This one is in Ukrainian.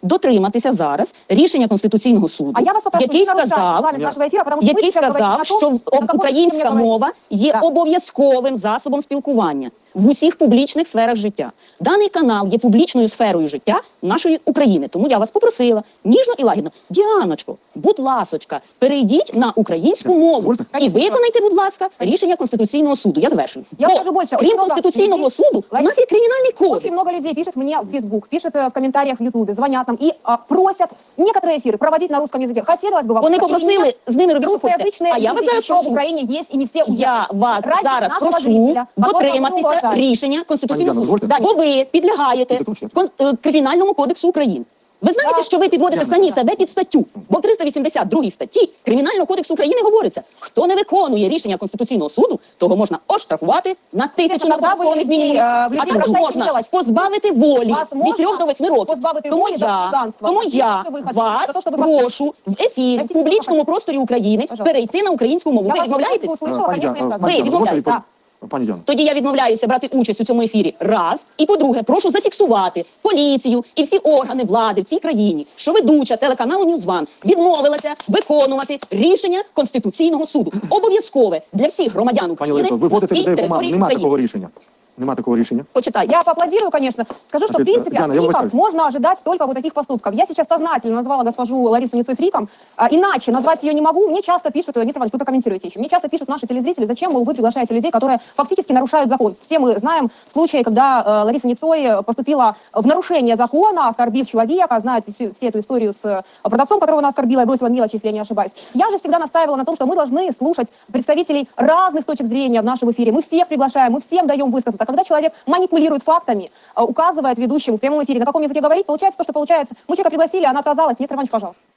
дотриматися зараз рішення Конституційного суду, А я вас попрошу, який сказав, що українська мова є обов'язковим засобом спілкування в усіх публічних сферах життя. Даний канал є публічною сферою життя нашої України. Тому я вас попросила ніжно і лагідно: Діаночко, будь ласочка, перейдіть на українську мову і виконайте, будь ласка, рішення Конституційного суду. Я завершую. Я скажу больше. Крім Конституційного суду, у нас є кримінальний кодекс. Очень много людей пишет мне в Facebook, пишет в комментариях в Ютубе, звонят нам и просят некоторые эфиры проводить на русском языке. Хотелось бы вам... Вони попросили з ними робити, русскоязычные люди еще в Украине есть, и не все уехали. Я вас зараз прошу дотриматися рішення Конституційного суду, бо ви підлягаєте Кримінальному кодексу України. Ви знаєте, що ви підводите самі себе під статтю, бо в 382 статті Кримінального кодексу України говориться: хто не виконує рішення Конституційного суду, того можна оштрафувати на 1000 неоподаткованих мінімумів, а також можна позбавити волі від 3 до 8 років. Тому я вас прошу в ефір, в публічному просторі України перейти на українську мову. Ви відмовляєтесь? Ви відмовляєтесь? Тоді я відмовляюся брати участь у цьому ефірі. Раз. І по-друге, прошу зафіксувати поліцію і всі органи влади в цій країні, що ведуча телеканалу NewsOne відмовилася виконувати рішення Конституційного суду. Обов'язкове для всіх громадян України. Пані Ларисо, ви вводите людей в оману. Нема такого рішення. Нема такого решения. Почитайте. Я поаплодирую, конечно. Скажу, что, в принципе, от фриков можно ожидать только вот таких поступков. Я сейчас сознательно назвала госпожу Ларису Ницой фриком. Иначе назвать ее не могу. Мне часто пишут, Дмитрий Иванович, вы прокомментируете еще. Мне часто пишут наши телезрители, зачем, мол, вы приглашаете людей, которые фактически нарушают закон. Все мы знаем случаи, когда Лариса Ницой поступила в нарушение закона, оскорбив человека, знаете все эту историю с продавцом, которого она оскорбила и бросила мелочи, если я не ошибаюсь. Я же всегда настаивала на том, что мы должны слушать представителей разных точек зрения в нашем эфире. Мы всех приглашаем, мы всем даем высказаться. Когда человек манипулирует фактами, указывает ведущему в прямом эфире, на каком языке говорить, получается то, что получается. Мы человека пригласили, она отказалась. Дмитрий Иванович, пожалуйста.